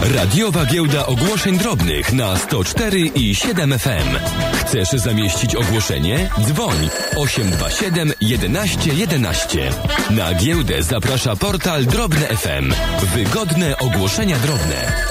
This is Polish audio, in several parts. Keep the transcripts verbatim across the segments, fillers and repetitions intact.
Radiowa Giełda Ogłoszeń Drobnych na sto cztery i siedem F M. Chcesz zamieścić ogłoszenie? Dzwoń osiem dwa siedem jedenaście jedenaście. Na giełdę zaprasza portal Drobne F M. Wygodne ogłoszenia drobne.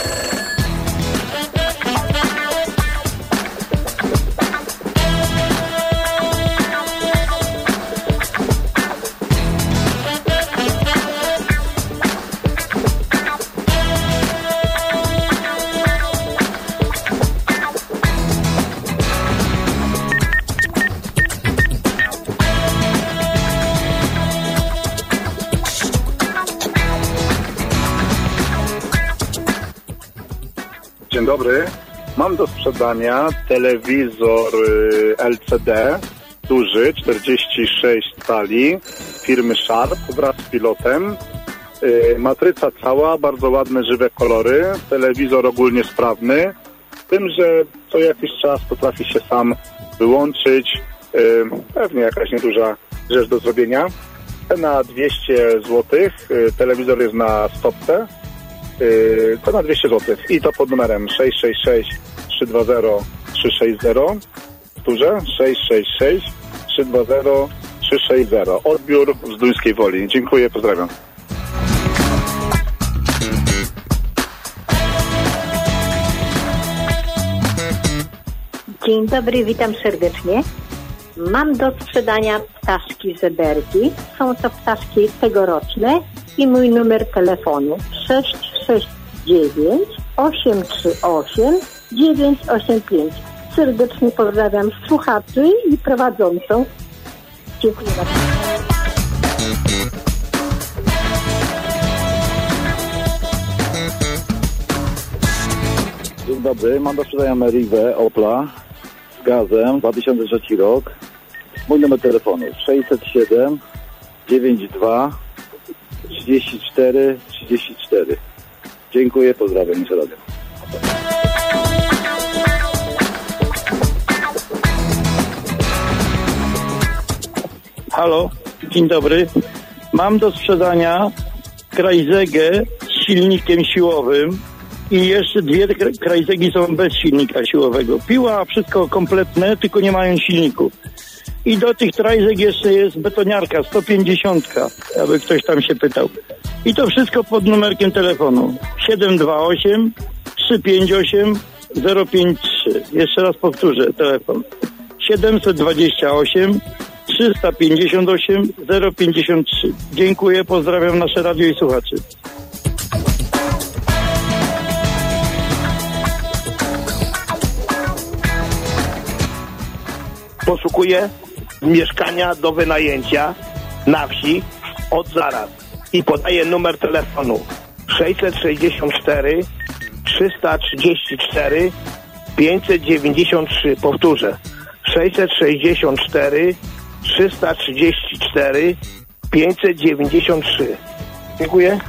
Dzień dobry. Mam do sprzedania telewizor L C D duży, czterdzieści sześć cali firmy Sharp wraz z pilotem. Matryca cała, bardzo ładne, żywe kolory. Telewizor ogólnie sprawny, z tym, że co jakiś czas potrafi się sam wyłączyć. Pewnie jakaś nieduża rzecz do zrobienia. Cena dwieście złotych. Telewizor jest na stopce. To na dwieście złotych i to pod numerem sześć sześć sześć trzy dwa zero trzy sześć zero. Powtórzę, sześć sześć sześć trzy dwa zero trzy sześć zero. Odbiór z Duńskiej Woli. Dziękuję, pozdrawiam. Dzień dobry, witam serdecznie. Mam do sprzedania ptaszki zeberki. Są to ptaszki tegoroczne i mój numer telefonu sześć sześć dziewięć osiem trzy osiem dziewięć osiem pięć. Serdecznie pozdrawiam słuchaczy i prowadzącą. Dziękuję bardzo. Dzień dobry, mam do sprzedania Merivę Opla z gazem, dwa tysiące trzeci rok. Mój numer telefonu sześćset siedem dziewięćdziesiąt dwa trzydzieści cztery trzydzieści cztery. Dziękuję, pozdrawiam, jeszcze radio. Halo, dzień dobry. Mam do sprzedania Krajzegę z silnikiem siłowym i jeszcze dwie Krajzegi są bez silnika siłowego. Piła, wszystko kompletne, tylko nie mają silników. I do tych Krajzeg jeszcze jest betoniarka sto pięćdziesiąt, aby ktoś tam się pytał. I to wszystko pod numerkiem telefonu siedem dwa osiem trzy pięć osiem zero pięć trzy. Jeszcze raz powtórzę telefon siedem dwa osiem trzy pięć osiem zero pięć trzy. Dziękuję, pozdrawiam nasze radio i słuchaczy. Poszukuję mieszkania do wynajęcia na wsi od zaraz i podaję numer telefonu sześćset sześćdziesiąt cztery trzysta trzydzieści cztery pięćset dziewięćdziesiąt trzy. Powtórzę sześćset sześćdziesiąt cztery trzysta trzydzieści cztery pięćset dziewięćdziesiąt trzy. Dziękuję.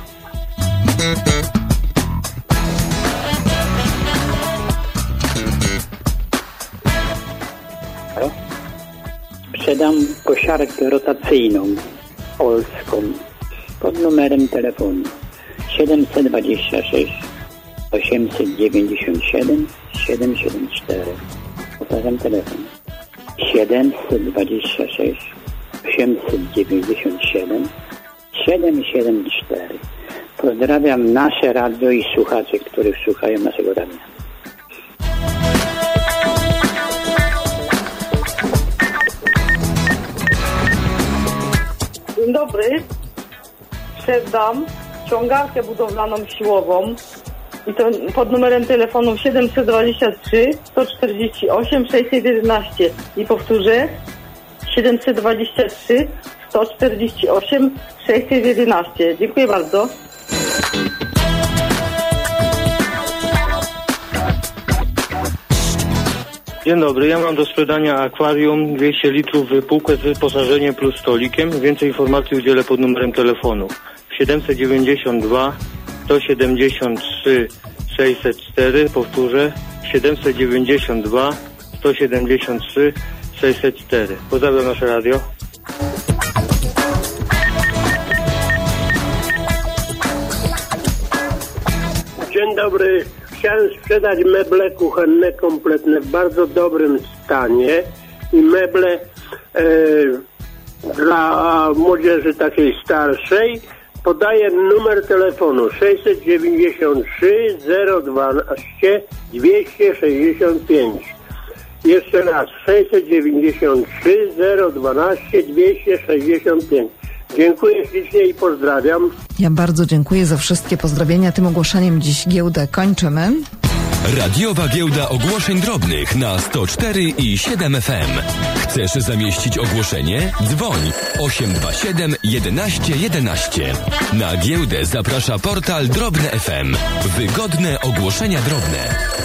Sprzedam kosiarkę rotacyjną polską pod numerem telefonu siedemset dwadzieścia sześć osiemset dziewięćdziesiąt siedem siedem siedem cztery. Powtarzam telefon siedemset dwadzieścia sześć osiemset dziewięćdziesiąt siedem siedem siedem cztery. Pozdrawiam nasze radio i słuchaczy, których słuchają naszego radia. Dzień dobry. Sprzedam ciągarkę budowlaną siłową i to pod numerem telefonu siedemset dwadzieścia trzy sto czterdzieści osiem sześćset jedenaście. I powtórzę siedemset dwadzieścia trzy sto czterdzieści osiem sześćset jedenaście. Dziękuję bardzo. Dzień dobry, ja mam do sprzedania akwarium dwieście litrów, półkę z wyposażeniem plus stolikiem. Więcej informacji udzielę pod numerem telefonu siedemset dziewięćdziesiąt dwa sto siedemdziesiąt trzy sześćset cztery. Powtórzę siedemset dziewięćdziesiąt dwa sto siedemdziesiąt trzy sześćset cztery. Pozdrawiam nasze radio. Dzień dobry. Chciałem sprzedać meble kuchenne kompletne w bardzo dobrym stanie i meble e, dla młodzieży takiej starszej. Podaję numer telefonu sześćset dziewięćdziesiąt trzy zero dwanaście dwieście sześćdziesiąt pięć. Jeszcze raz sześćset dziewięćdziesiąt trzy zero dwanaście dwieście sześćdziesiąt pięć. Dziękuję ślicznie i pozdrawiam. Ja bardzo dziękuję za wszystkie pozdrowienia. Tym ogłoszeniem dziś giełdę kończymy. Radiowa giełda ogłoszeń drobnych na sto cztery i siedem F M. Chcesz zamieścić ogłoszenie? Dzwoń osiem dwa siedem jedenaście jedenaście. Na giełdę zaprasza portal Drobne F M. Wygodne ogłoszenia drobne.